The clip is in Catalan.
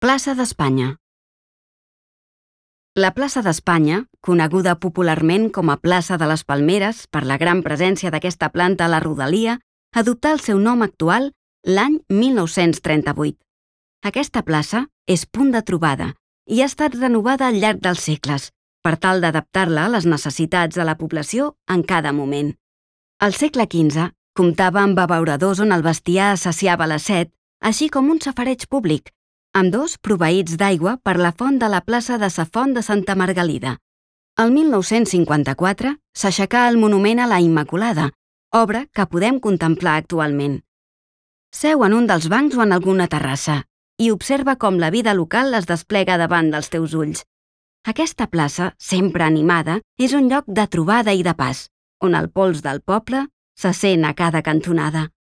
Plaça d'Espanya. La plaça d'Espanya, coneguda popularment com a plaça de les Palmeres per la gran presència d'aquesta planta a la rodalia, adoptà el seu nom actual l'any 1938. Aquesta plaça és punt de trobada i ha estat renovada al llarg dels segles, per tal d'adaptar-la a les necessitats de la població en cada moment. Al segle XV comptava amb abeuradors on el bestiar saciava la set, així com un safareig públic, ambdós proveïts d'aigua per la font de la plaça de sa Font de Santa Margalida. El 1954 s'aixecà el monument a la Immaculada, obra que podem contemplar actualment. Seu en un dels bancs o en alguna terrassa i observa com la vida local es desplega davant dels teus ulls. Aquesta plaça, sempre animada, és un lloc de trobada i de pas, on el pols del poble se sent a cada cantonada.